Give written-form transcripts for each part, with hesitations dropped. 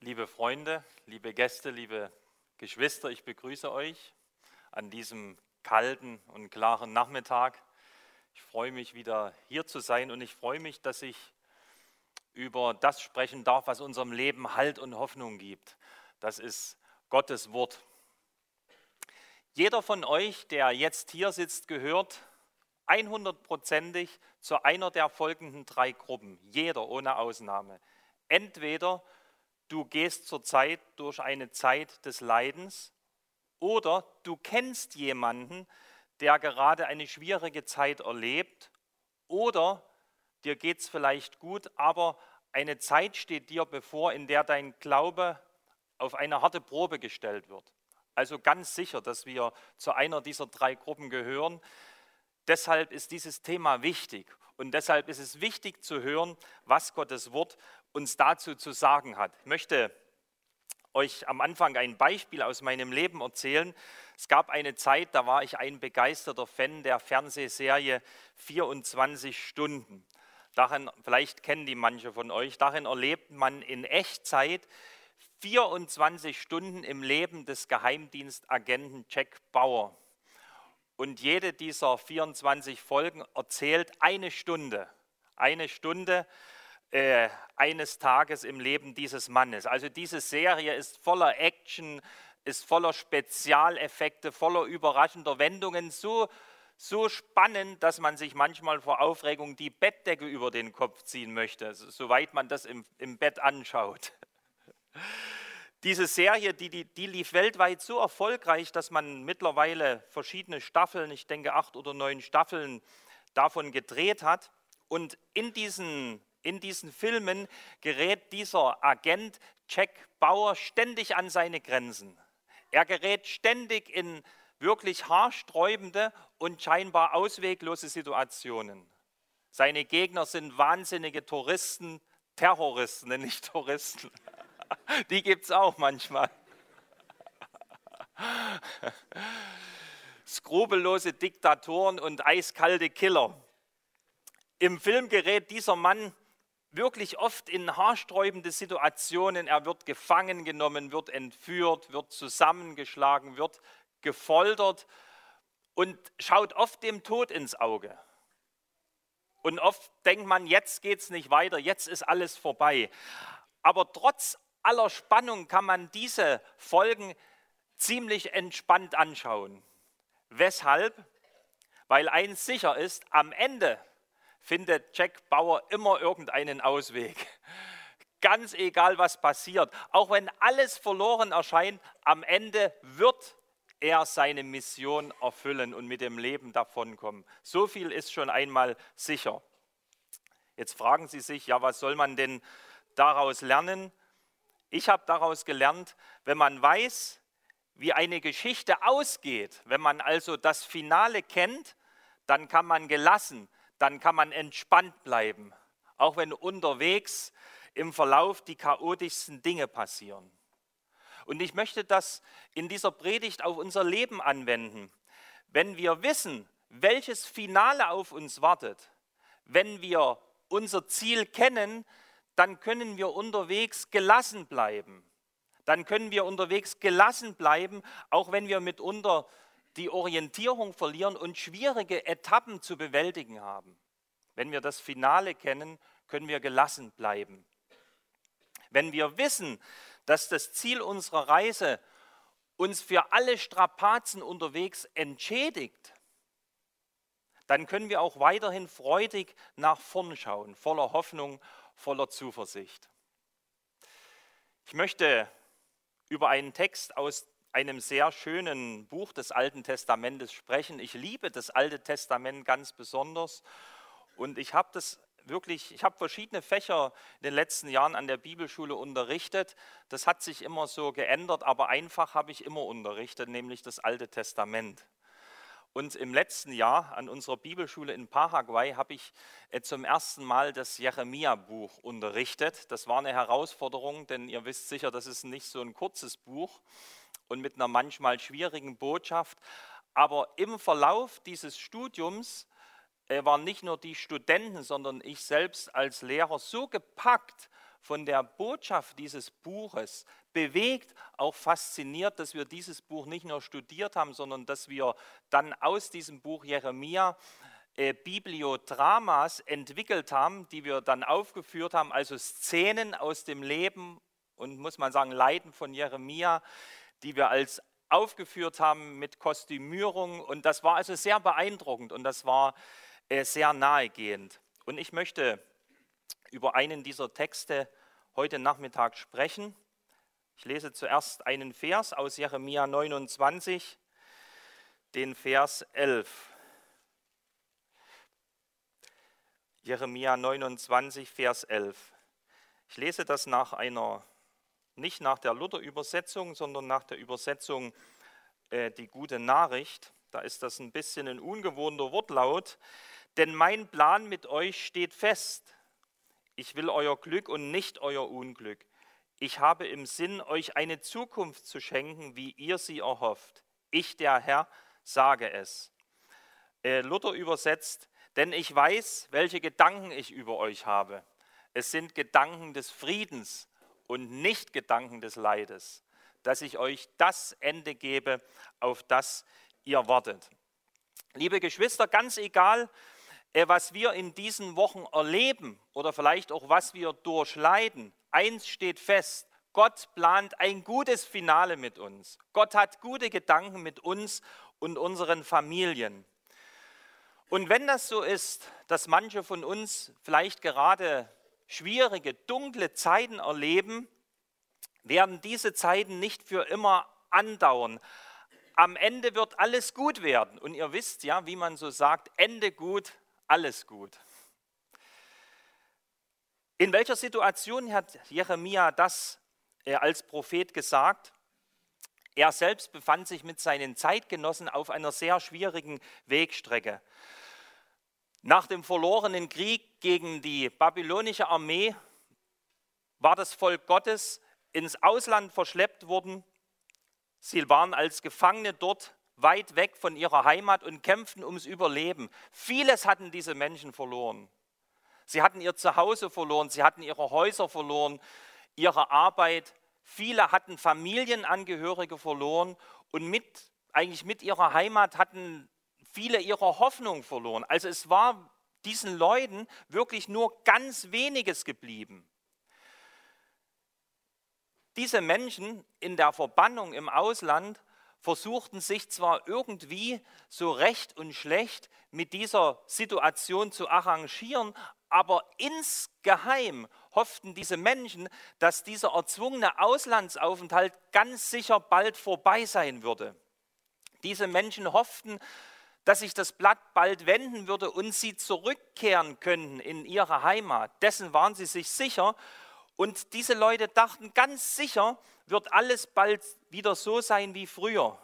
Liebe Freunde, liebe Gäste, liebe Geschwister, ich begrüße euch an diesem kalten und klaren Nachmittag. Ich freue mich, wieder hier zu sein und ich freue mich, dass ich über das sprechen darf, was unserem Leben Halt und Hoffnung gibt. Das ist Gottes Wort. Jeder von euch, der jetzt hier sitzt, gehört 100%ig zu einer der folgenden 3 Gruppen. Jeder ohne Ausnahme. Entweder du gehst zurzeit durch eine Zeit des Leidens oder du kennst jemanden, der gerade eine schwierige Zeit erlebt oder dir geht es vielleicht gut, aber eine Zeit steht dir bevor, in der dein Glaube auf eine harte Probe gestellt wird. Also ganz sicher, dass wir zu einer dieser 3 Gruppen gehören. Deshalb ist dieses Thema wichtig und deshalb ist es wichtig zu hören, was Gottes Wort uns dazu zu sagen hat. Ich möchte euch am Anfang ein Beispiel aus meinem Leben erzählen. Es gab eine Zeit, da war ich ein begeisterter Fan der Fernsehserie 24 Stunden. Darin, vielleicht kennen die manche von euch, darin erlebt man in Echtzeit 24 Stunden im Leben des Geheimdienstagenten Jack Bauer. Und jede dieser 24 Folgen erzählt eine Stunde eines Tages im Leben dieses Mannes. Also diese Serie ist voller Action, ist voller Spezialeffekte, voller überraschender Wendungen, so spannend, dass man sich manchmal vor Aufregung die Bettdecke über den Kopf ziehen möchte, soweit man das im Bett anschaut. Diese Serie, die lief weltweit so erfolgreich, dass man mittlerweile verschiedene Staffeln, ich denke 8 oder 9 Staffeln davon gedreht hat. Und in diesen Filmen gerät dieser Agent Jack Bauer ständig an seine Grenzen. Er gerät ständig in wirklich haarsträubende und scheinbar ausweglose Situationen. Seine Gegner sind wahnsinnige Terroristen, nicht Touristen. Die gibt es auch manchmal. Skrupellose Diktatoren und eiskalte Killer. Im Film gerät dieser Mann wirklich oft in haarsträubende Situationen. Er wird gefangen genommen, wird entführt, wird zusammengeschlagen, wird gefoltert und schaut oft dem Tod ins Auge. Und oft denkt man, jetzt geht es nicht weiter, jetzt ist alles vorbei. Aber trotz aller Spannung kann man diese Folgen ziemlich entspannt anschauen. Weshalb? Weil eins sicher ist, am Ende findet Jack Bauer immer irgendeinen Ausweg. Ganz egal, was passiert. Auch wenn alles verloren erscheint, am Ende wird er seine Mission erfüllen und mit dem Leben davonkommen. So viel ist schon einmal sicher. Jetzt fragen Sie sich, ja, was soll man denn daraus lernen? Ich habe daraus gelernt, wenn man weiß, wie eine Geschichte ausgeht, wenn man also das Finale kennt, dann kann man gelassen, dann kann man entspannt bleiben, auch wenn unterwegs im Verlauf die chaotischsten Dinge passieren. Und ich möchte das in dieser Predigt auf unser Leben anwenden. Wenn wir wissen, welches Finale auf uns wartet, wenn wir unser Ziel kennen, dann können wir unterwegs gelassen bleiben. Dann können wir unterwegs gelassen bleiben, auch wenn wir mitunter die Orientierung verlieren und schwierige Etappen zu bewältigen haben. Wenn wir das Finale kennen, können wir gelassen bleiben. Wenn wir wissen, dass das Ziel unserer Reise uns für alle Strapazen unterwegs entschädigt, dann können wir auch weiterhin freudig nach vorn schauen, voller Hoffnung, voller Zuversicht. Ich möchte über einen Text aus einem sehr schönen Buch des Alten Testamentes sprechen. Ich liebe das Alte Testament ganz besonders und ich habe verschiedene Fächer in den letzten Jahren an der Bibelschule unterrichtet. Das hat sich immer so geändert, aber einfach habe ich immer unterrichtet, nämlich das Alte Testament. Und im letzten Jahr an unserer Bibelschule in Paraguay habe ich zum ersten Mal das Jeremia-Buch unterrichtet. Das war eine Herausforderung, denn ihr wisst sicher, das ist nicht so ein kurzes Buch und mit einer manchmal schwierigen Botschaft. Aber im Verlauf dieses Studiums waren nicht nur die Studenten, sondern ich selbst als Lehrer so gepackt von der Botschaft dieses Buches bewegt, auch fasziniert, dass wir dieses Buch nicht nur studiert haben, sondern dass wir dann aus diesem Buch Jeremia Bibliodramas entwickelt haben, die wir dann aufgeführt haben, also Szenen aus dem Leben und, muss man sagen, Leiden von Jeremia, die wir als aufgeführt haben mit Kostümierung. Und das war also sehr beeindruckend und das war sehr nahegehend. Und ich möchte über einen dieser Texte heute Nachmittag sprechen. Ich lese zuerst einen Vers aus Jeremia 29, den Vers 11. Jeremia 29, Vers 11. Ich lese das nicht nach der Luther-Übersetzung, sondern nach der Übersetzung Die gute Nachricht. Da ist das ein bisschen ein ungewohnter Wortlaut. Denn mein Plan mit euch steht fest. Ich will euer Glück und nicht euer Unglück. Ich habe im Sinn, euch eine Zukunft zu schenken, wie ihr sie erhofft. Ich, der Herr, sage es. Luther übersetzt, denn ich weiß, welche Gedanken ich über euch habe. Es sind Gedanken des Friedens und nicht Gedanken des Leides, dass ich euch das Ende gebe, auf das ihr wartet. Liebe Geschwister, ganz egal, was wir in diesen Wochen erleben oder vielleicht auch was wir durchleiden, eins steht fest: Gott plant ein gutes Finale mit uns. Gott hat gute Gedanken mit uns und unseren Familien. Und wenn das so ist, dass manche von uns vielleicht gerade schwierige, dunkle Zeiten erleben, werden diese Zeiten nicht für immer andauern. Am Ende wird alles gut werden. Und ihr wisst ja, wie man so sagt, Ende gut, alles gut. In welcher Situation hat Jeremia das als Prophet gesagt? Er selbst befand sich mit seinen Zeitgenossen auf einer sehr schwierigen Wegstrecke. Nach dem verlorenen Krieg gegen die babylonische Armee war das Volk Gottes ins Ausland verschleppt worden. Sie waren als Gefangene dort, weit weg von ihrer Heimat und kämpften ums Überleben. Vieles hatten diese Menschen verloren. Sie hatten ihr Zuhause verloren, sie hatten ihre Häuser verloren, ihre Arbeit. Viele hatten Familienangehörige verloren und eigentlich mit ihrer Heimat hatten viele ihre Hoffnung verloren. Also es war diesen Leuten wirklich nur ganz weniges geblieben. Diese Menschen in der Verbannung im Ausland versuchten sich zwar irgendwie so recht und schlecht mit dieser Situation zu arrangieren, aber insgeheim hofften diese Menschen, dass dieser erzwungene Auslandsaufenthalt ganz sicher bald vorbei sein würde. Diese Menschen hofften, dass sich das Blatt bald wenden würde und sie zurückkehren könnten in ihre Heimat. Dessen waren sie sich sicher. Und diese Leute dachten, ganz sicher wird alles bald wieder so sein wie früher.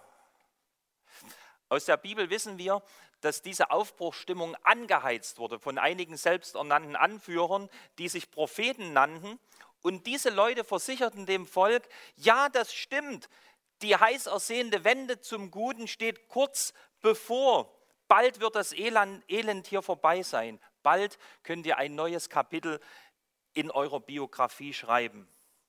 Aus der Bibel wissen wir, dass diese Aufbruchsstimmung angeheizt wurde von einigen selbsternannten Anführern, die sich Propheten nannten. Und diese Leute versicherten dem Volk, ja, das stimmt, die heiß ersehnte Wende zum Guten steht kurz bevor. Bald wird das Elend hier vorbei sein. Bald könnt ihr ein neues Kapitel in eurer Biografie schreiben.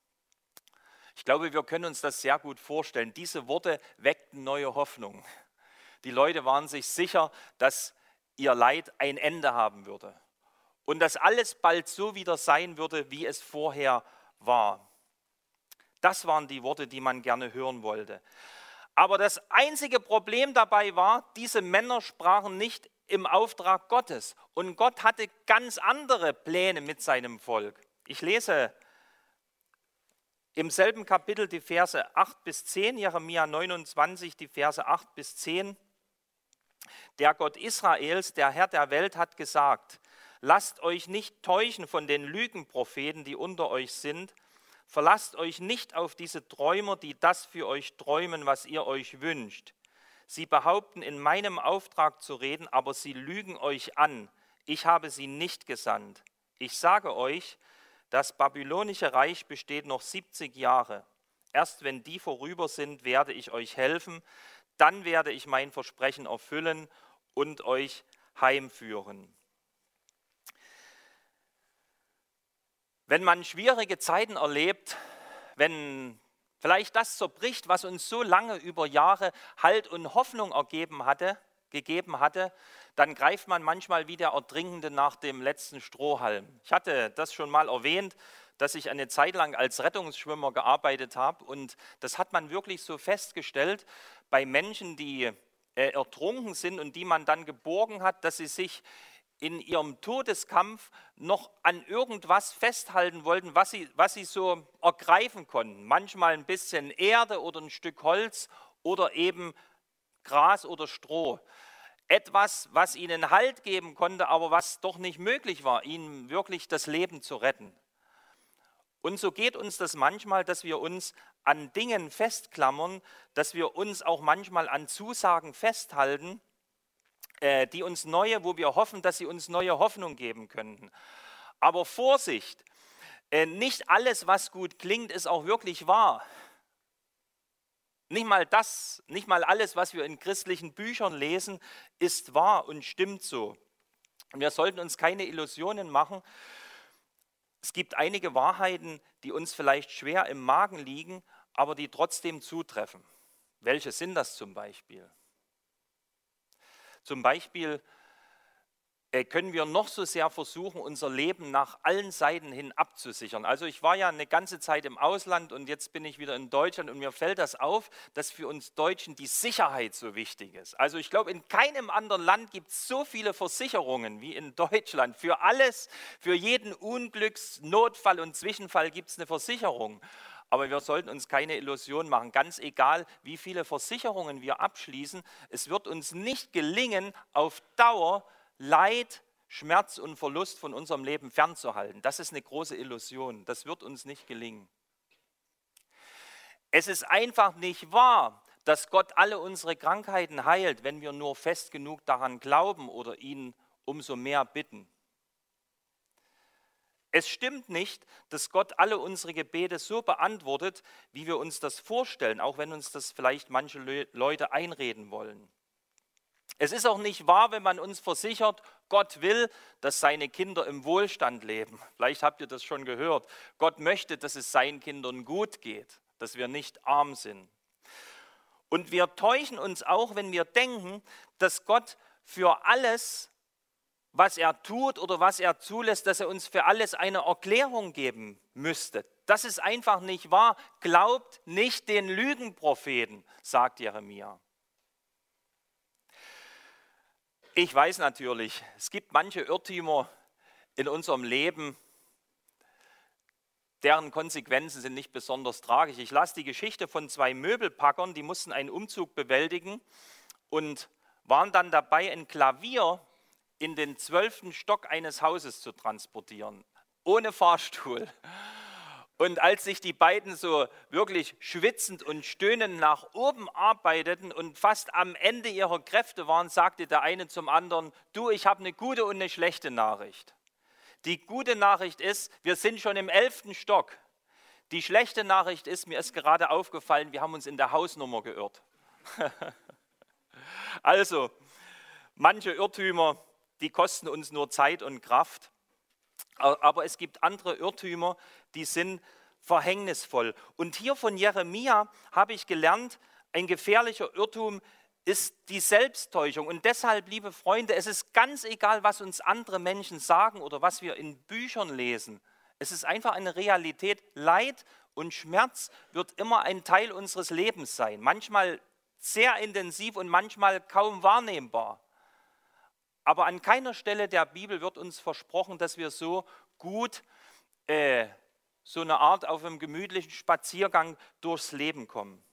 Ich glaube, wir können uns das sehr gut vorstellen. Diese Worte weckten neue Hoffnung. Die Leute waren sich sicher, dass ihr Leid ein Ende haben würde und dass alles bald so wieder sein würde, wie es vorher war. Das waren die Worte, die man gerne hören wollte. Aber das einzige Problem dabei war, diese Männer sprachen nicht im Auftrag Gottes. Und Gott hatte ganz andere Pläne mit seinem Volk. Ich lese im selben Kapitel die Verse 8 bis 10, Jeremia 29, die Verse 8 bis 10. Der Gott Israels, der Herr der Welt, hat gesagt: Lasst euch nicht täuschen von den Lügenpropheten, die unter euch sind. Verlasst euch nicht auf diese Träumer, die das für euch träumen, was ihr euch wünscht. Sie behaupten, in meinem Auftrag zu reden, aber sie lügen euch an. Ich habe sie nicht gesandt. Ich sage euch, das babylonische Reich besteht noch 70 Jahre. Erst wenn die vorüber sind, werde ich euch helfen. Dann werde ich mein Versprechen erfüllen und euch heimführen. Wenn man schwierige Zeiten erlebt, wenn vielleicht das zerbricht, was uns so lange über Jahre Halt und Hoffnung gegeben hatte, dann greift man manchmal wie der Ertrinkende nach dem letzten Strohhalm. Ich hatte das schon mal erwähnt, dass ich eine Zeit lang als Rettungsschwimmer gearbeitet habe, und das hat man wirklich so festgestellt bei Menschen, die ertrunken sind und die man dann geborgen hat, dass sie sich in ihrem Todeskampf noch an irgendwas festhalten wollten, was sie so ergreifen konnten. Manchmal ein bisschen Erde oder ein Stück Holz oder eben Gras oder Stroh. Etwas, was ihnen Halt geben konnte, aber was doch nicht möglich war, ihnen wirklich das Leben zu retten. Und so geht uns das manchmal, dass wir uns an Dingen festklammern, dass wir uns auch manchmal an Zusagen festhalten, die uns wo wir hoffen, dass sie uns neue Hoffnung geben könnten. Aber Vorsicht, nicht alles, was gut klingt, ist auch wirklich wahr. Nicht mal alles, was wir in christlichen Büchern lesen, ist wahr und stimmt so. Und wir sollten uns keine Illusionen machen. Es gibt einige Wahrheiten, die uns vielleicht schwer im Magen liegen, aber die trotzdem zutreffen. Welche sind das zum Beispiel? Zum Beispiel können wir noch so sehr versuchen, unser Leben nach allen Seiten hin abzusichern. Also ich war ja eine ganze Zeit im Ausland und jetzt bin ich wieder in Deutschland, und mir fällt das auf, dass für uns Deutschen die Sicherheit so wichtig ist. Also ich glaube, in keinem anderen Land gibt es so viele Versicherungen wie in Deutschland. Für alles, für jeden Unglücksnotfall und Zwischenfall gibt es eine Versicherung. Aber wir sollten uns keine Illusion machen. Ganz egal, wie viele Versicherungen wir abschließen, es wird uns nicht gelingen, auf Dauer Leid, Schmerz und Verlust von unserem Leben fernzuhalten. Das ist eine große Illusion. Das wird uns nicht gelingen. Es ist einfach nicht wahr, dass Gott alle unsere Krankheiten heilt, wenn wir nur fest genug daran glauben oder ihn umso mehr bitten. Es stimmt nicht, dass Gott alle unsere Gebete so beantwortet, wie wir uns das vorstellen, auch wenn uns das vielleicht manche Leute einreden wollen. Es ist auch nicht wahr, wenn man uns versichert, Gott will, dass seine Kinder im Wohlstand leben. Vielleicht habt ihr das schon gehört. Gott möchte, dass es seinen Kindern gut geht, dass wir nicht arm sind. Und wir täuschen uns auch, wenn wir denken, dass Gott für alles, was er tut oder was er zulässt, dass er uns für alles eine Erklärung geben müsste. Das ist einfach nicht wahr. Glaubt nicht den Lügenpropheten, sagt Jeremia. Ich weiß natürlich, es gibt manche Irrtümer in unserem Leben, deren Konsequenzen sind nicht besonders tragisch. Ich las die Geschichte von 2 Möbelpackern, die mussten einen Umzug bewältigen und waren dann dabei, ein Klavier in den 12. Stock eines Hauses zu transportieren, ohne Fahrstuhl. Und als sich die beiden so wirklich schwitzend und stöhnend nach oben arbeiteten und fast am Ende ihrer Kräfte waren, sagte der eine zum anderen: Du, ich habe eine gute und eine schlechte Nachricht. Die gute Nachricht ist, wir sind schon im 11. Stock. Die schlechte Nachricht ist, mir ist gerade aufgefallen, wir haben uns in der Hausnummer geirrt. Also, manche Irrtümer, die kosten uns nur Zeit und Kraft. Aber es gibt andere Irrtümer, die sind verhängnisvoll. Und hier von Jeremia habe ich gelernt, ein gefährlicher Irrtum ist die Selbsttäuschung. Und deshalb, liebe Freunde, es ist ganz egal, was uns andere Menschen sagen oder was wir in Büchern lesen. Es ist einfach eine Realität. Leid und Schmerz wird immer ein Teil unseres Lebens sein. Manchmal sehr intensiv und manchmal kaum wahrnehmbar. Aber an keiner Stelle der Bibel wird uns versprochen, dass wir so gut, so eine Art auf einem gemütlichen Spaziergang durchs Leben kommen.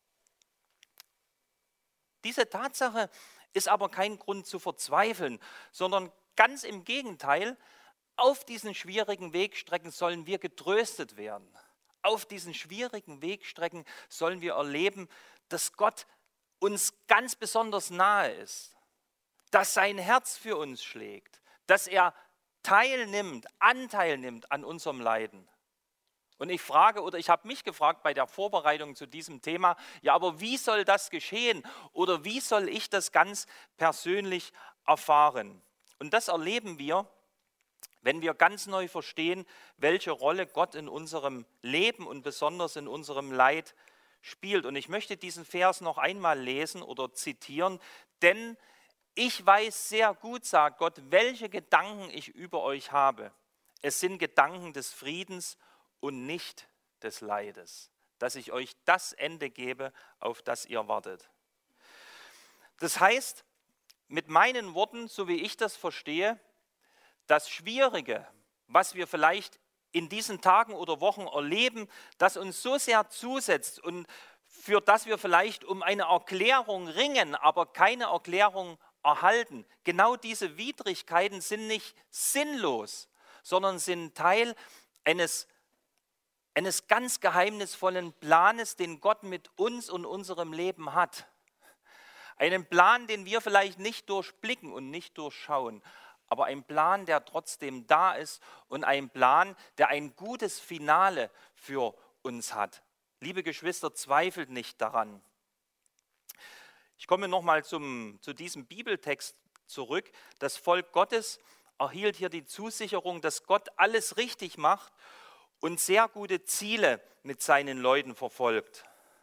Diese Tatsache ist aber kein Grund zu verzweifeln, sondern ganz im Gegenteil, auf diesen schwierigen Wegstrecken sollen wir getröstet werden. Auf diesen schwierigen Wegstrecken sollen wir erleben, dass Gott uns ganz besonders nahe ist, dass sein Herz für uns schlägt, dass er Anteil nimmt an unserem Leiden. Und ich habe mich gefragt bei der Vorbereitung zu diesem Thema, ja, aber wie soll das geschehen oder wie soll ich das ganz persönlich erfahren? Und das erleben wir, wenn wir ganz neu verstehen, welche Rolle Gott in unserem Leben und besonders in unserem Leid spielt. Und ich möchte diesen Vers noch einmal lesen oder zitieren, denn ich weiß sehr gut, sagt Gott, welche Gedanken ich über euch habe. Es sind Gedanken des Friedens und nicht des Leides, dass ich euch das Ende gebe, auf das ihr wartet. Das heißt, mit meinen Worten, so wie ich das verstehe, das Schwierige, was wir vielleicht in diesen Tagen oder Wochen erleben, das uns so sehr zusetzt und für das wir vielleicht um eine Erklärung ringen, aber keine Erklärung erhalten. Genau diese Widrigkeiten sind nicht sinnlos, sondern sind Teil eines ganz geheimnisvollen Planes, den Gott mit uns und unserem Leben hat. Einen Plan, den wir vielleicht nicht durchblicken und nicht durchschauen, aber ein Plan, der trotzdem da ist und ein Plan, der ein gutes Finale für uns hat. Liebe Geschwister, zweifelt nicht daran. Ich komme nochmal zu diesem Bibeltext zurück. Das Volk Gottes erhielt hier die Zusicherung, dass Gott alles richtig macht und sehr gute Ziele mit seinen Leuten verfolgt.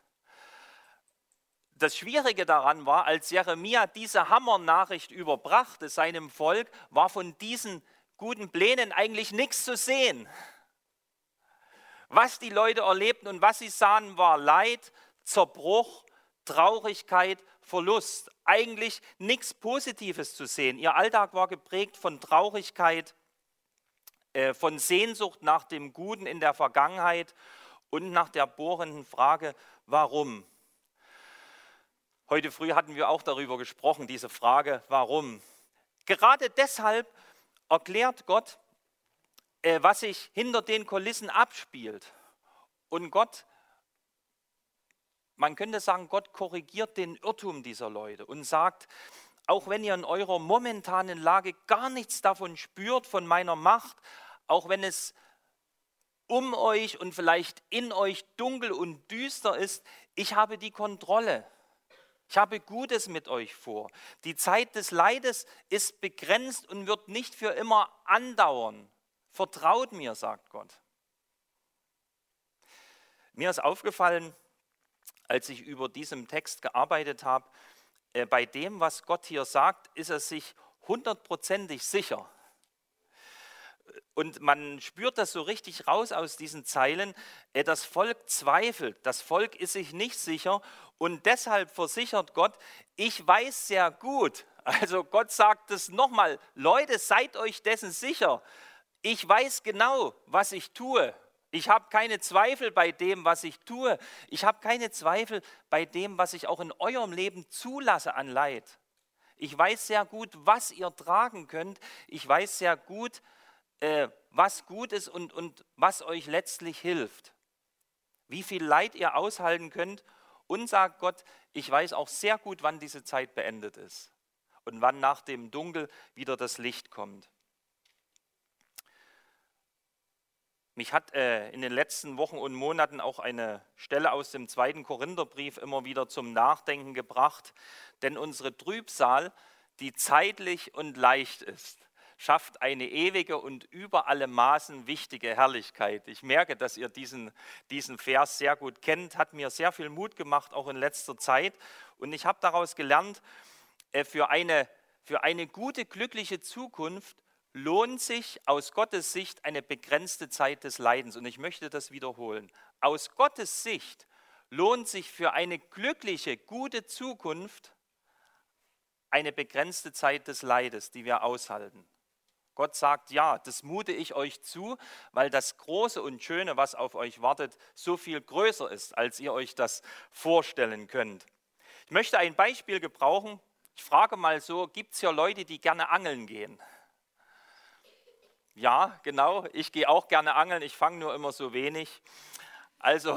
Das Schwierige daran war, als Jeremia diese Hammernachricht überbrachte seinem Volk, war von diesen guten Plänen eigentlich nichts zu sehen. Was die Leute erlebten und was sie sahen, war Leid, Zerbruch, Traurigkeit, Verlust. Eigentlich nichts Positives zu sehen. Ihr Alltag war geprägt von Traurigkeit, von Sehnsucht nach dem Guten in der Vergangenheit und nach der bohrenden Frage, warum? Heute früh hatten wir auch darüber gesprochen, diese Frage, warum? Gerade deshalb erklärt Gott, was sich hinter den Kulissen abspielt. Und Gott, man könnte sagen, Gott korrigiert den Irrtum dieser Leute und sagt, auch wenn ihr in eurer momentanen Lage gar nichts davon spürt, von meiner Macht, auch wenn es um euch und vielleicht in euch dunkel und düster ist, ich habe die Kontrolle. Ich habe Gutes mit euch vor. Die Zeit des Leides ist begrenzt und wird nicht für immer andauern. Vertraut mir, sagt Gott. Mir ist aufgefallen, als ich über diesen Text gearbeitet habe, bei dem, was Gott hier sagt, ist er sich 100%ig sicher. Und man spürt das so richtig raus aus diesen Zeilen. Das Volk zweifelt, das Volk ist sich nicht sicher und deshalb versichert Gott, ich weiß sehr gut, also Gott sagt es nochmal, Leute, seid euch dessen sicher, ich weiß genau, was ich tue. Ich habe keine Zweifel bei dem, was ich tue. Ich habe keine Zweifel bei dem, was ich auch in eurem Leben zulasse an Leid. Ich weiß sehr gut, was ihr tragen könnt. Ich weiß sehr gut, was gut ist und was euch letztlich hilft. Wie viel Leid ihr aushalten könnt. Und sagt Gott, ich weiß auch sehr gut, wann diese Zeit beendet ist. Und wann nach dem Dunkel wieder das Licht kommt. Mich hat in den letzten Wochen und Monaten auch eine Stelle aus dem 2. Korintherbrief immer wieder zum Nachdenken gebracht. Denn unsere Trübsal, die zeitlich und leicht ist, schafft eine ewige und über alle Maßen wichtige Herrlichkeit. Ich merke, dass ihr diesen Vers sehr gut kennt, hat mir sehr viel Mut gemacht, auch in letzter Zeit. Und ich habe daraus gelernt, für eine gute, glückliche Zukunft lohnt sich aus Gottes Sicht eine begrenzte Zeit des Leidens. Und ich möchte das wiederholen. Aus Gottes Sicht lohnt sich für eine glückliche, gute Zukunft eine begrenzte Zeit des Leides, die wir aushalten. Gott sagt, ja, das mute ich euch zu, weil das Große und Schöne, was auf euch wartet, so viel größer ist, als ihr euch das vorstellen könnt. Ich möchte ein Beispiel gebrauchen. Ich frage mal so, gibt es hier Leute, die gerne angeln gehen? Ja, genau, ich gehe auch gerne angeln, ich fange nur immer so wenig. Also,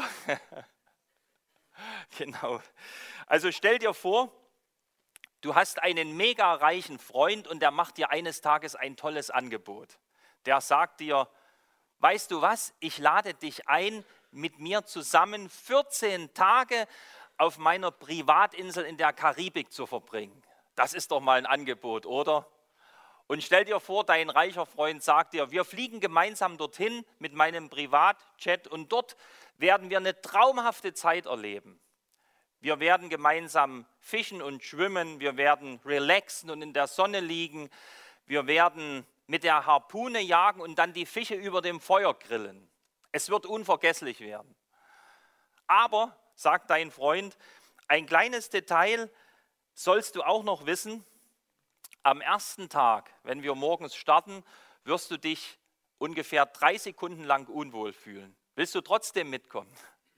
genau. Also stell dir vor, du hast einen mega reichen Freund und der macht dir eines Tages ein tolles Angebot. Der sagt dir, weißt du was, ich lade dich ein, mit mir zusammen 14 Tage auf meiner Privatinsel in der Karibik zu verbringen. Das ist doch mal ein Angebot, oder? Und stell dir vor, dein reicher Freund sagt dir, wir fliegen gemeinsam dorthin mit meinem Privatjet und dort werden wir eine traumhafte Zeit erleben. Wir werden gemeinsam fischen und schwimmen, wir werden relaxen und in der Sonne liegen, wir werden mit der Harpune jagen und dann die Fische über dem Feuer grillen. Es wird unvergesslich werden. Aber, sagt dein Freund, ein kleines Detail sollst du auch noch wissen. Am ersten Tag, wenn wir morgens starten, wirst du dich ungefähr 3 Sekunden lang unwohl fühlen. Willst du trotzdem mitkommen?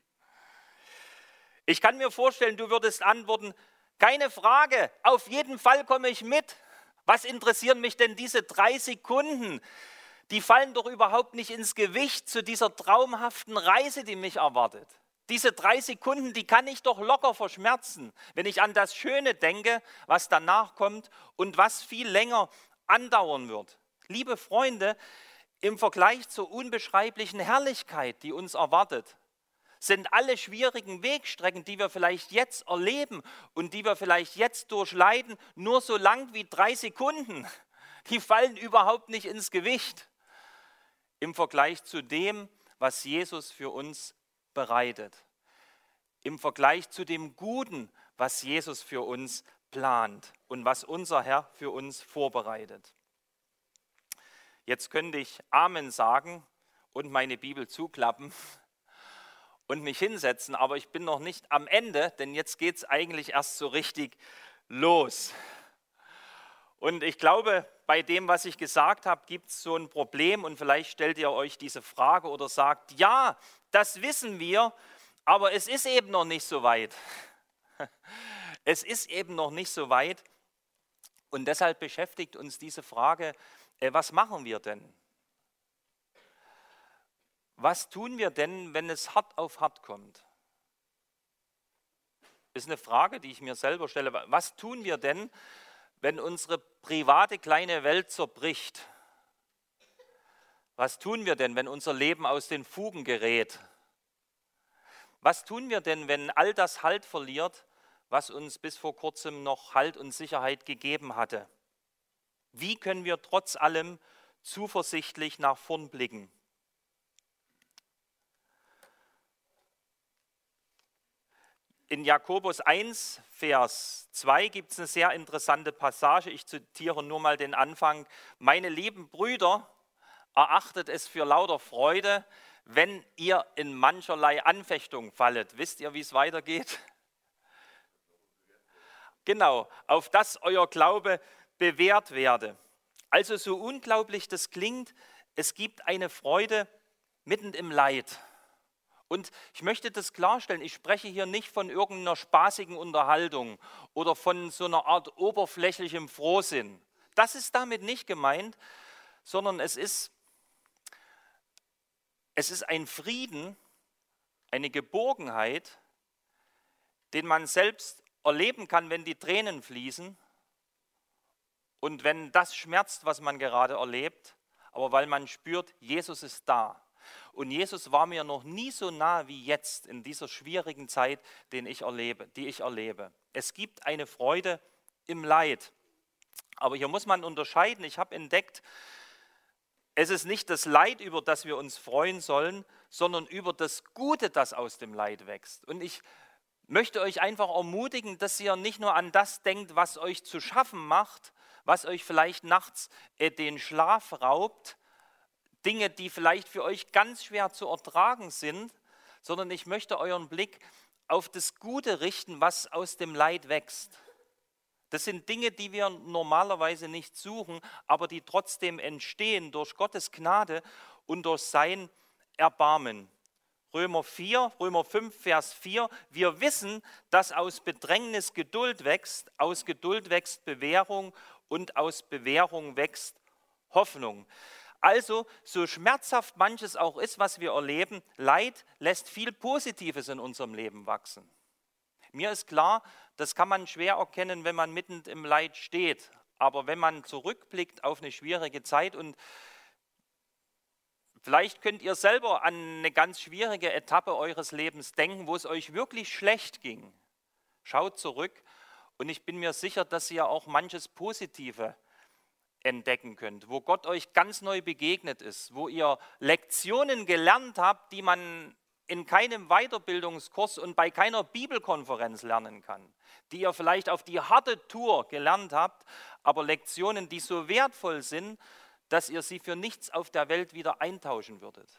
Ich kann mir vorstellen, du würdest antworten, keine Frage, auf jeden Fall komme ich mit. Was interessieren mich denn diese 3 Sekunden? Die fallen doch überhaupt nicht ins Gewicht zu dieser traumhaften Reise, die mich erwartet. Diese 3 Sekunden, die kann ich doch locker verschmerzen, wenn ich an das Schöne denke, was danach kommt und was viel länger andauern wird. Liebe Freunde, im Vergleich zur unbeschreiblichen Herrlichkeit, die uns erwartet, sind alle schwierigen Wegstrecken, die wir vielleicht jetzt erleben und die wir vielleicht jetzt durchleiden, nur so lang wie 3 Sekunden. Die fallen überhaupt nicht ins Gewicht im Vergleich zu dem, was Jesus für uns bereitet. Im Vergleich zu dem Guten, was Jesus für uns plant und was unser Herr für uns vorbereitet. Jetzt könnte ich Amen sagen und meine Bibel zuklappen und mich hinsetzen, aber ich bin noch nicht am Ende, denn jetzt geht es eigentlich erst so richtig los. Und ich glaube, bei dem, was ich gesagt habe, gibt es so ein Problem und vielleicht stellt ihr euch diese Frage oder sagt, ja, das wissen wir, aber es ist eben noch nicht so weit. Es ist eben noch nicht so weit und deshalb beschäftigt uns diese Frage, was machen wir denn? Was tun wir denn, wenn es hart auf hart kommt? Ist eine Frage, die ich mir selber stelle. Was tun wir denn, wenn unsere private kleine Welt zerbricht? Was tun wir denn, wenn unser Leben aus den Fugen gerät? Was tun wir denn, wenn all das Halt verliert, was uns bis vor kurzem noch Halt und Sicherheit gegeben hatte? Wie können wir trotz allem zuversichtlich nach vorn blicken? In Jakobus 1, Vers 2 gibt es eine sehr interessante Passage. Ich zitiere nur mal den Anfang. Meine lieben Brüder, erachtet es für lauter Freude, wenn ihr in mancherlei Anfechtung fallet. Wisst ihr, wie es weitergeht? Genau, auf dass euer Glaube bewährt werde. Also so unglaublich das klingt, es gibt eine Freude mitten im Leid. Und ich möchte das klarstellen, ich spreche hier nicht von irgendeiner spaßigen Unterhaltung oder von so einer Art oberflächlichem Frohsinn. Das ist damit nicht gemeint, sondern es ist ein Frieden, eine Geborgenheit, den man selbst erleben kann, wenn die Tränen fließen und wenn das schmerzt, was man gerade erlebt, aber weil man spürt, Jesus ist da. Und Jesus war mir noch nie so nah wie jetzt in dieser schwierigen Zeit, die ich erlebe. Es gibt eine Freude im Leid. Aber hier muss man unterscheiden. Ich habe entdeckt, es ist nicht das Leid, über das wir uns freuen sollen, sondern über das Gute, das aus dem Leid wächst. Und ich möchte euch einfach ermutigen, dass ihr nicht nur an das denkt, was euch zu schaffen macht, was euch vielleicht nachts den Schlaf raubt, Dinge, die vielleicht für euch ganz schwer zu ertragen sind, sondern ich möchte euren Blick auf das Gute richten, was aus dem Leid wächst. Das sind Dinge, die wir normalerweise nicht suchen, aber die trotzdem entstehen durch Gottes Gnade und durch sein Erbarmen. Römer 5, Vers 4, wir wissen, dass aus Bedrängnis Geduld wächst, aus Geduld wächst Bewährung und aus Bewährung wächst Hoffnung. Also, so schmerzhaft manches auch ist, was wir erleben, Leid lässt viel Positives in unserem Leben wachsen. Mir ist klar, das kann man schwer erkennen, wenn man mitten im Leid steht. Aber wenn man zurückblickt auf eine schwierige Zeit und vielleicht könnt ihr selber an eine ganz schwierige Etappe eures Lebens denken, wo es euch wirklich schlecht ging. Schaut zurück und ich bin mir sicher, dass ihr auch manches Positive entdecken könnt, wo Gott euch ganz neu begegnet ist, wo ihr Lektionen gelernt habt, die man in keinem Weiterbildungskurs und bei keiner Bibelkonferenz lernen kann, die ihr vielleicht auf die harte Tour gelernt habt, aber Lektionen, die so wertvoll sind, dass ihr sie für nichts auf der Welt wieder eintauschen würdet.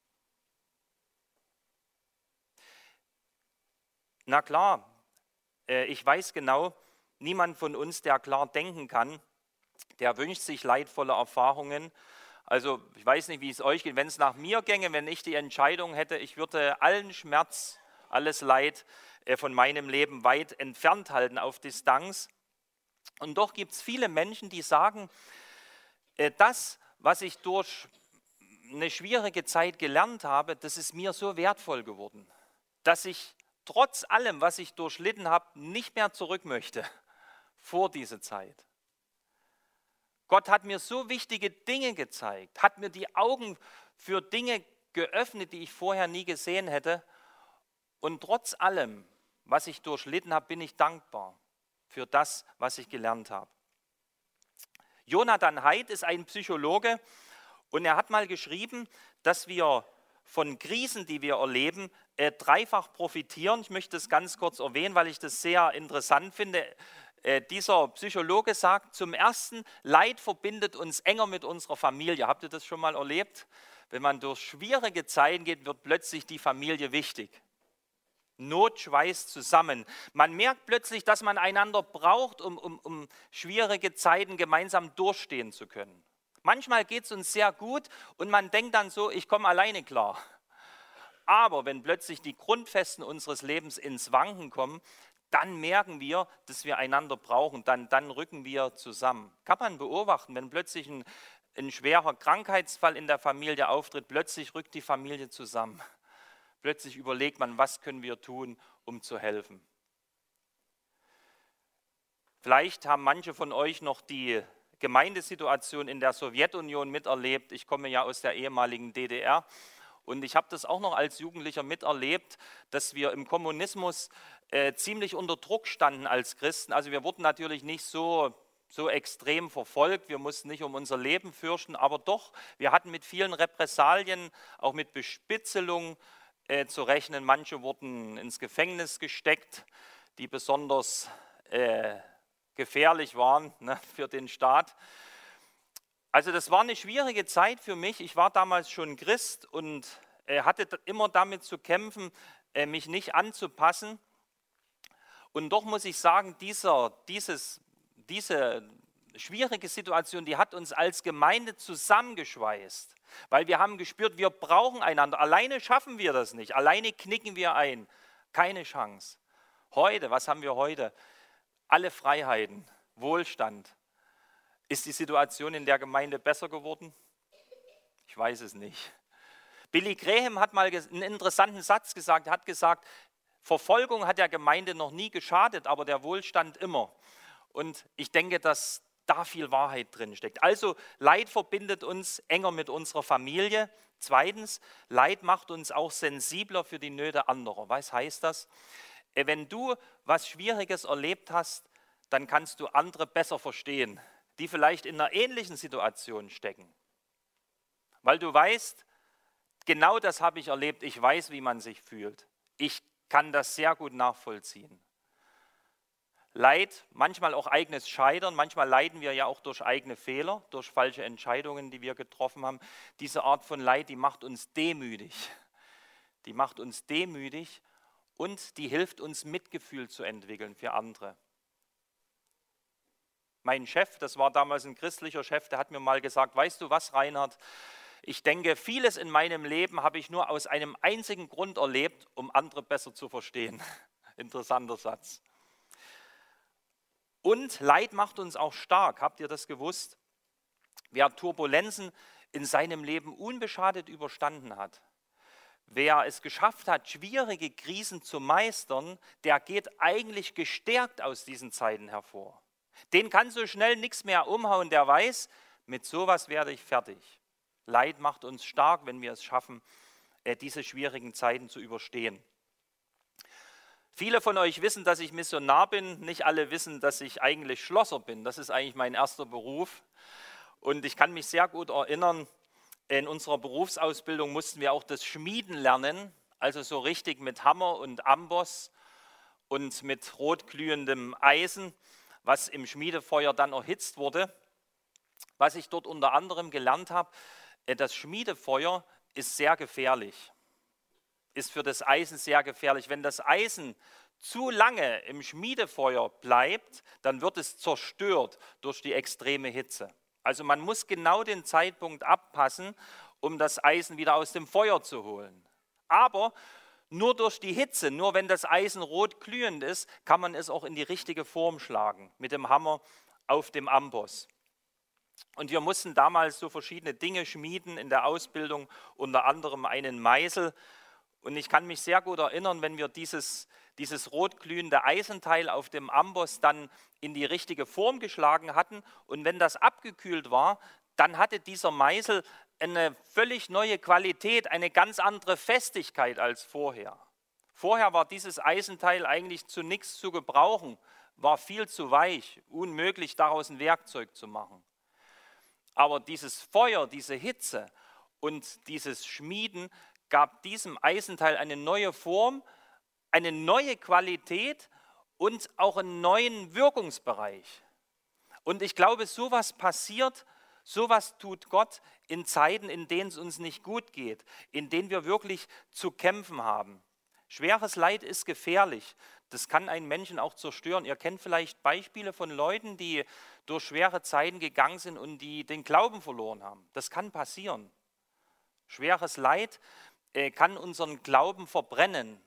Na klar, ich weiß genau, niemand von uns, der klar denken kann, der wünscht sich leidvolle Erfahrungen. Also ich weiß nicht, wie es euch geht, wenn es nach mir ginge, wenn ich die Entscheidung hätte, ich würde allen Schmerz, alles Leid von meinem Leben weit entfernt halten, auf Distanz. Und doch gibt es viele Menschen, die sagen, das, was ich durch eine schwierige Zeit gelernt habe, das ist mir so wertvoll geworden, dass ich trotz allem, was ich durchlitten habe, nicht mehr zurück möchte vor diese Zeit. Gott hat mir so wichtige Dinge gezeigt, hat mir die Augen für Dinge geöffnet, die ich vorher nie gesehen hätte. Und trotz allem, was ich durchlitten habe, bin ich dankbar für das, was ich gelernt habe. Jonathan Haidt ist ein Psychologe und er hat mal geschrieben, dass wir von Krisen, die wir erleben, dreifach profitieren. Ich möchte das ganz kurz erwähnen, weil ich das sehr interessant finde. Dieser Psychologe sagt zum Ersten, Leid verbindet uns enger mit unserer Familie. Habt ihr das schon mal erlebt? Wenn man durch schwierige Zeiten geht, wird plötzlich die Familie wichtig. Not schweißt zusammen. Man merkt plötzlich, dass man einander braucht, um schwierige Zeiten gemeinsam durchstehen zu können. Manchmal geht es uns sehr gut und man denkt dann so, ich komme alleine klar. Aber wenn plötzlich die Grundfesten unseres Lebens ins Wanken kommen, dann merken wir, dass wir einander brauchen, dann rücken wir zusammen. Kann man beobachten, wenn plötzlich ein schwerer Krankheitsfall in der Familie auftritt, plötzlich rückt die Familie zusammen. Plötzlich überlegt man, was können wir tun, um zu helfen. Vielleicht haben manche von euch noch die Gemeindesituation in der Sowjetunion miterlebt. Ich komme ja aus der ehemaligen DDR. Und ich habe das auch noch als Jugendlicher miterlebt, dass wir im Kommunismus ziemlich unter Druck standen als Christen. Also wir wurden natürlich nicht so extrem verfolgt, wir mussten nicht um unser Leben fürchten, aber doch, wir hatten mit vielen Repressalien, auch mit Bespitzelung zu rechnen. Manche wurden ins Gefängnis gesteckt, die besonders gefährlich waren, ne, für den Staat. Also das war eine schwierige Zeit für mich. Ich war damals schon Christ und hatte immer damit zu kämpfen, mich nicht anzupassen. Und doch muss ich sagen, diese schwierige Situation, die hat uns als Gemeinde zusammengeschweißt. Weil wir haben gespürt, wir brauchen einander. Alleine schaffen wir das nicht. Alleine knicken wir ein. Keine Chance. Heute, was haben wir heute? Alle Freiheiten, Wohlstand. Ist die Situation in der Gemeinde besser geworden? Ich weiß es nicht. Billy Graham hat mal einen interessanten Satz gesagt. Er hat gesagt, Verfolgung hat der Gemeinde noch nie geschadet, aber der Wohlstand immer. Und ich denke, dass da viel Wahrheit drin steckt. Also Leid verbindet uns enger mit unserer Familie. Zweitens, Leid macht uns auch sensibler für die Nöte anderer. Was heißt das? Wenn du was Schwieriges erlebt hast, dann kannst du andere besser verstehen, die vielleicht in einer ähnlichen Situation stecken. Weil du weißt, genau das habe ich erlebt, ich weiß, wie man sich fühlt. Ich kann das sehr gut nachvollziehen. Leid, manchmal auch eigenes Scheitern, manchmal leiden wir ja auch durch eigene Fehler, durch falsche Entscheidungen, die wir getroffen haben. Diese Art von Leid, die macht uns demütig. Die macht uns demütig und die hilft uns, Mitgefühl zu entwickeln für andere. Mein Chef, das war damals ein christlicher Chef, der hat mir mal gesagt, weißt du was, Reinhard, ich denke, vieles in meinem Leben habe ich nur aus einem einzigen Grund erlebt, um andere besser zu verstehen. Interessanter Satz. Und Leid macht uns auch stark, habt ihr das gewusst? Wer Turbulenzen in seinem Leben unbeschadet überstanden hat, wer es geschafft hat, schwierige Krisen zu meistern, der geht eigentlich gestärkt aus diesen Zeiten hervor. Den kann so schnell nichts mehr umhauen, der weiß, mit sowas werde ich fertig. Leid macht uns stark, wenn wir es schaffen, diese schwierigen Zeiten zu überstehen. Viele von euch wissen, dass ich Missionar bin. Nicht alle wissen, dass ich eigentlich Schlosser bin. Das ist eigentlich mein erster Beruf. Und ich kann mich sehr gut erinnern, in unserer Berufsausbildung mussten wir auch das Schmieden lernen, also so richtig mit Hammer und Amboss und mit rotglühendem Eisen, was im Schmiedefeuer dann erhitzt wurde. Was ich dort unter anderem gelernt habe, das Schmiedefeuer ist sehr gefährlich, ist für das Eisen sehr gefährlich. Wenn das Eisen zu lange im Schmiedefeuer bleibt, dann wird es zerstört durch die extreme Hitze. Also man muss genau den Zeitpunkt abpassen, um das Eisen wieder aus dem Feuer zu holen. Aber nur durch die Hitze, nur wenn das Eisen rot glühend ist, kann man es auch in die richtige Form schlagen, mit dem Hammer auf dem Amboss. Und wir mussten damals so verschiedene Dinge schmieden in der Ausbildung, unter anderem einen Meißel. Und ich kann mich sehr gut erinnern, wenn wir dieses rotglühende Eisenteil auf dem Amboss dann in die richtige Form geschlagen hatten. Und wenn das abgekühlt war, dann hatte dieser Meißel eine völlig neue Qualität, eine ganz andere Festigkeit als vorher. Vorher war dieses Eisenteil eigentlich zu nichts zu gebrauchen, war viel zu weich, unmöglich daraus ein Werkzeug zu machen. Aber dieses Feuer, diese Hitze und dieses Schmieden gab diesem Eisenteil eine neue Form, eine neue Qualität und auch einen neuen Wirkungsbereich. Und ich glaube, sowas passiert, sowas tut Gott in Zeiten, in denen es uns nicht gut geht, in denen wir wirklich zu kämpfen haben. Schweres Leid ist gefährlich. Das kann einen Menschen auch zerstören. Ihr kennt vielleicht Beispiele von Leuten, die durch schwere Zeiten gegangen sind und die den Glauben verloren haben. Das kann passieren. Schweres Leid kann unseren Glauben verbrennen,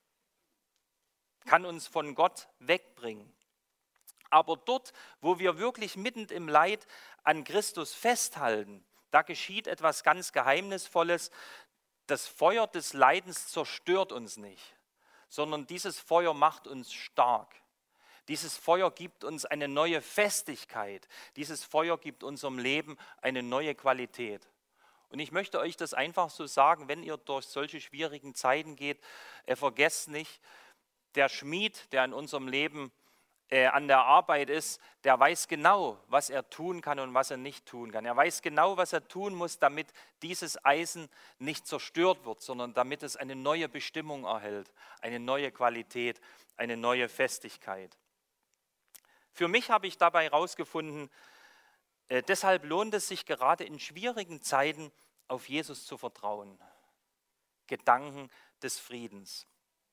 kann uns von Gott wegbringen. Aber dort, wo wir wirklich mitten im Leid an Christus festhalten, da geschieht etwas ganz Geheimnisvolles. Das Feuer des Leidens zerstört uns nicht, sondern dieses Feuer macht uns stark. Dieses Feuer gibt uns eine neue Festigkeit. Dieses Feuer gibt unserem Leben eine neue Qualität. Und ich möchte euch das einfach so sagen, wenn ihr durch solche schwierigen Zeiten geht, vergesst nicht, der Schmied, der in unserem Leben an der Arbeit ist, der weiß genau, was er tun kann und was er nicht tun kann. Er weiß genau, was er tun muss, damit dieses Eisen nicht zerstört wird, sondern damit es eine neue Bestimmung erhält, eine neue Qualität, eine neue Festigkeit. Für mich habe ich dabei herausgefunden, deshalb lohnt es sich gerade in schwierigen Zeiten auf Jesus zu vertrauen. Gedanken des Friedens.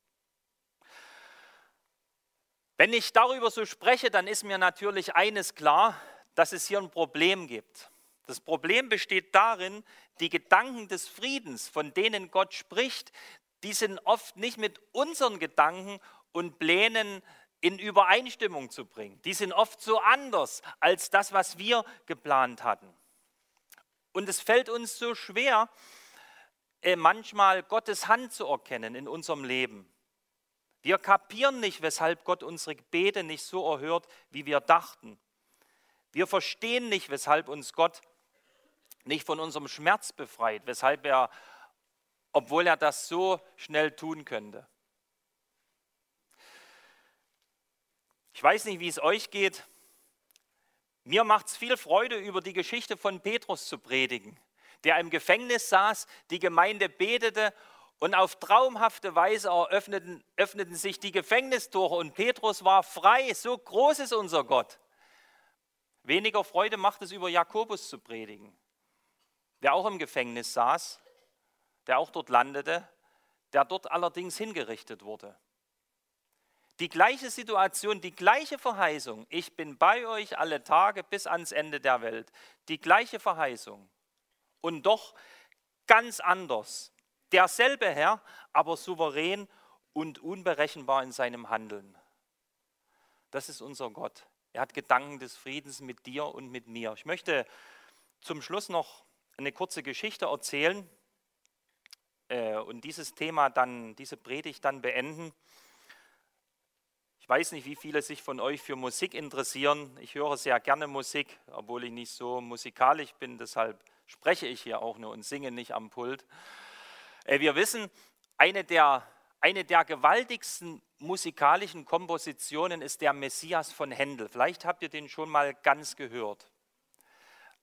Wenn ich darüber so spreche, dann ist mir natürlich eines klar, dass es hier ein Problem gibt. Das Problem besteht darin, die Gedanken des Friedens, von denen Gott spricht, die sind oft nicht mit unseren Gedanken und Plänen in Übereinstimmung zu bringen. Die sind oft so anders als das, was wir geplant hatten. Und es fällt uns so schwer, manchmal Gottes Hand zu erkennen in unserem Leben. Wir kapieren nicht, weshalb Gott unsere Gebete nicht so erhört, wie wir dachten. Wir verstehen nicht, weshalb uns Gott nicht von unserem Schmerz befreit, weshalb obwohl er das so schnell tun könnte. Ich weiß nicht, wie es euch geht. Mir macht es viel Freude, über die Geschichte von Petrus zu predigen, der im Gefängnis saß, die Gemeinde betete und auf traumhafte Weise öffneten sich die Gefängnistore und Petrus war frei. So groß ist unser Gott. Weniger Freude macht es, über Jakobus zu predigen, der auch im Gefängnis saß, der auch dort landete, der dort allerdings hingerichtet wurde. Die gleiche Situation, die gleiche Verheißung, ich bin bei euch alle Tage bis ans Ende der Welt, die gleiche Verheißung und doch ganz anders. Derselbe Herr, aber souverän und unberechenbar in seinem Handeln. Das ist unser Gott. Er hat Gedanken des Friedens mit dir und mit mir. Ich möchte zum Schluss noch eine kurze Geschichte erzählen und dieses Thema dann, diese Predigt dann beenden. Ich weiß nicht, wie viele sich von euch für Musik interessieren. Ich höre sehr gerne Musik, obwohl ich nicht so musikalisch bin, deshalb spreche ich hier auch nur und singe nicht am Pult. Wir wissen, eine der gewaltigsten musikalischen Kompositionen ist der Messias von Händel. Vielleicht habt ihr den schon mal ganz gehört.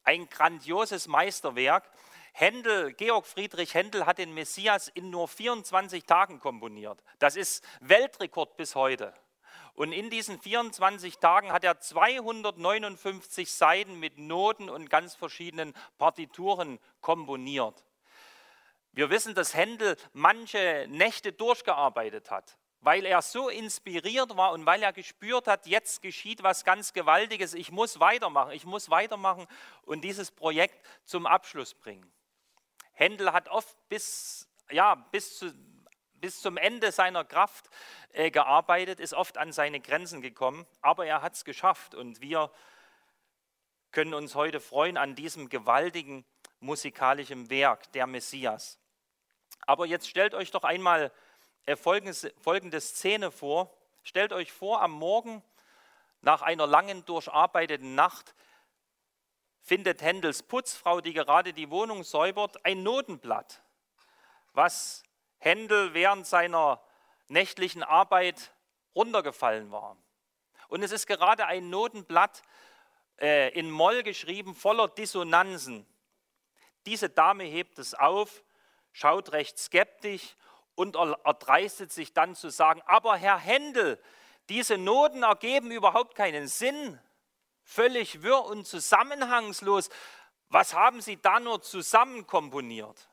ein grandioses Meisterwerk. Georg Friedrich Händel hat den Messias in nur 24 Tagen komponiert. Das ist Weltrekord bis heute. Und in diesen 24 Tagen hat er 259 Seiten mit Noten und ganz verschiedenen Partituren komponiert. Wir wissen, dass Händel manche Nächte durchgearbeitet hat, weil er so inspiriert war und weil er gespürt hat, jetzt geschieht was ganz Gewaltiges, ich muss weitermachen und dieses Projekt zum Abschluss bringen. Händel hat oft bis zum Ende seiner Kraft gearbeitet, ist oft an seine Grenzen gekommen, aber er hat es geschafft und wir können uns heute freuen an diesem gewaltigen musikalischen Werk, der Messias. Aber jetzt stellt euch doch einmal folgende Szene vor. Stellt euch vor, am Morgen nach einer langen durcharbeiteten Nacht findet Händels Putzfrau, die gerade die Wohnung säubert, ein Notenblatt, was Händel während seiner nächtlichen Arbeit runtergefallen war. Und es ist gerade ein Notenblatt in Moll geschrieben, voller Dissonanzen. Diese Dame hebt es auf, schaut recht skeptisch und erdreistet sich dann zu sagen, aber Herr Händel, diese Noten ergeben überhaupt keinen Sinn, völlig wirr und zusammenhangslos. Was haben Sie da nur zusammen komponiert?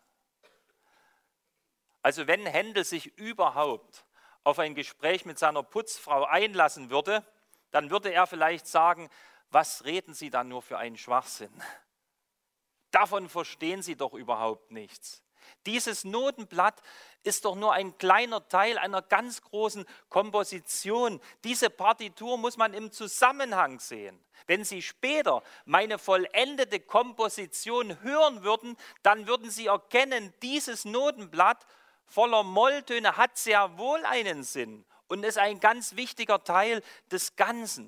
Also wenn Händel sich überhaupt auf ein Gespräch mit seiner Putzfrau einlassen würde, dann würde er vielleicht sagen, was reden Sie da nur für einen Schwachsinn? Davon verstehen Sie doch überhaupt nichts. Dieses Notenblatt ist doch nur ein kleiner Teil einer ganz großen Komposition. Diese Partitur muss man im Zusammenhang sehen. Wenn Sie später meine vollendete Komposition hören würden, dann würden Sie erkennen, dieses Notenblatt voller Molltöne hat sehr wohl einen Sinn und ist ein ganz wichtiger Teil des Ganzen.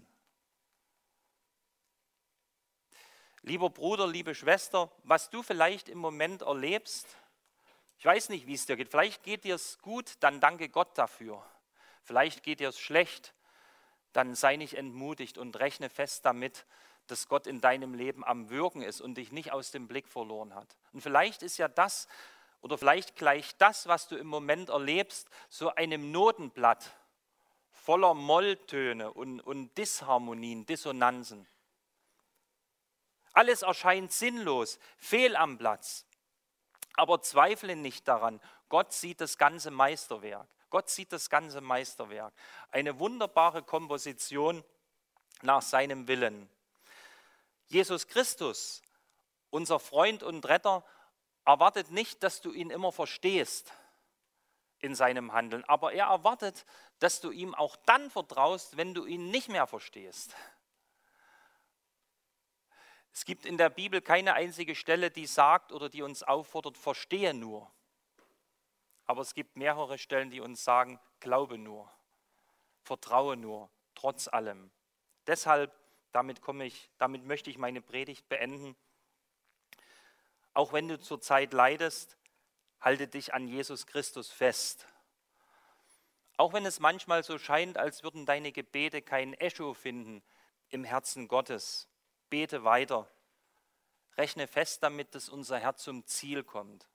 Lieber Bruder, liebe Schwester, was du vielleicht im Moment erlebst, ich weiß nicht, wie es dir geht. Vielleicht geht dir es gut, dann danke Gott dafür. Vielleicht geht dir es schlecht, dann sei nicht entmutigt und rechne fest damit, dass Gott in deinem Leben am Wirken ist und dich nicht aus dem Blick verloren hat. Und vielleicht ist ja das oder vielleicht gleicht das, was du im Moment erlebst, so einem Notenblatt voller Molltöne und Disharmonien, Dissonanzen. Alles erscheint sinnlos, fehl am Platz. Aber zweifle nicht daran, Gott sieht das ganze Meisterwerk. Gott sieht das ganze Meisterwerk. Eine wunderbare Komposition nach seinem Willen. Jesus Christus, unser Freund und Retter, erwartet nicht, dass du ihn immer verstehst in seinem Handeln. Aber er erwartet, dass du ihm auch dann vertraust, wenn du ihn nicht mehr verstehst. Es gibt in der Bibel keine einzige Stelle, die sagt oder die uns auffordert, verstehe nur. Aber es gibt mehrere Stellen, die uns sagen, glaube nur, vertraue nur, trotz allem. Deshalb, damit möchte ich meine Predigt beenden. Auch wenn du zurzeit leidest, halte dich an Jesus Christus fest. Auch wenn es manchmal so scheint, als würden deine Gebete kein Echo finden im Herzen Gottes. Bete weiter. Rechne fest damit, dass unser Herz zum Ziel kommt.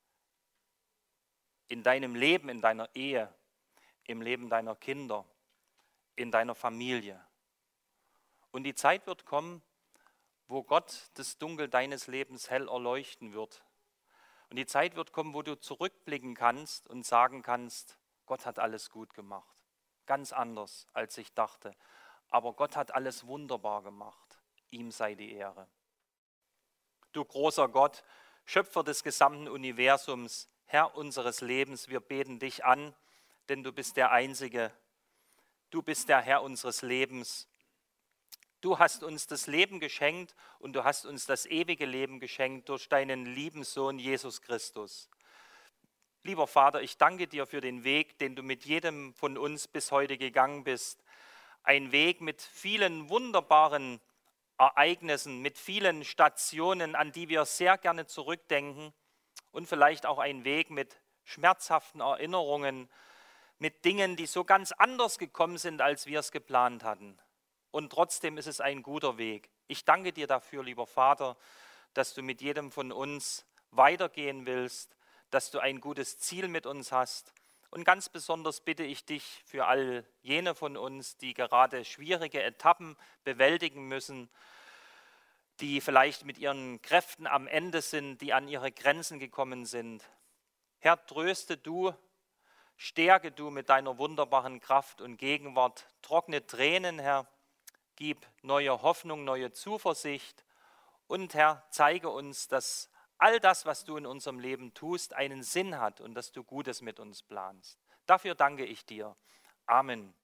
In deinem Leben, in deiner Ehe, im Leben deiner Kinder, in deiner Familie. Und die Zeit wird kommen, wo Gott das Dunkel deines Lebens hell erleuchten wird. Und die Zeit wird kommen, wo du zurückblicken kannst und sagen kannst, Gott hat alles gut gemacht. Ganz anders, als ich dachte. Aber Gott hat alles wunderbar gemacht. Ihm sei die Ehre. Du großer Gott, Schöpfer des gesamten Universums, Herr unseres Lebens, wir beten dich an, denn du bist der Einzige. Du bist der Herr unseres Lebens. Du hast uns das Leben geschenkt und du hast uns das ewige Leben geschenkt durch deinen lieben Sohn Jesus Christus. Lieber Vater, ich danke dir für den Weg, den du mit jedem von uns bis heute gegangen bist. Ein Weg mit vielen wunderbaren Ereignissen, mit vielen Stationen, an die wir sehr gerne zurückdenken und vielleicht auch ein Weg mit schmerzhaften Erinnerungen, mit Dingen, die so ganz anders gekommen sind, als wir es geplant hatten. Und trotzdem ist es ein guter Weg. Ich danke dir dafür, lieber Vater, dass du mit jedem von uns weitergehen willst, dass du ein gutes Ziel mit uns hast. Und ganz besonders bitte ich dich für all jene von uns, die gerade schwierige Etappen bewältigen müssen, die vielleicht mit ihren Kräften am Ende sind, die an ihre Grenzen gekommen sind. Herr, tröste du, stärke du mit deiner wunderbaren Kraft und Gegenwart, trockne Tränen, Herr, gib neue Hoffnung, neue Zuversicht und Herr, zeige uns, dass all das, was du in unserem Leben tust, einen Sinn hat und dass du Gutes mit uns planst. Dafür danke ich dir. Amen.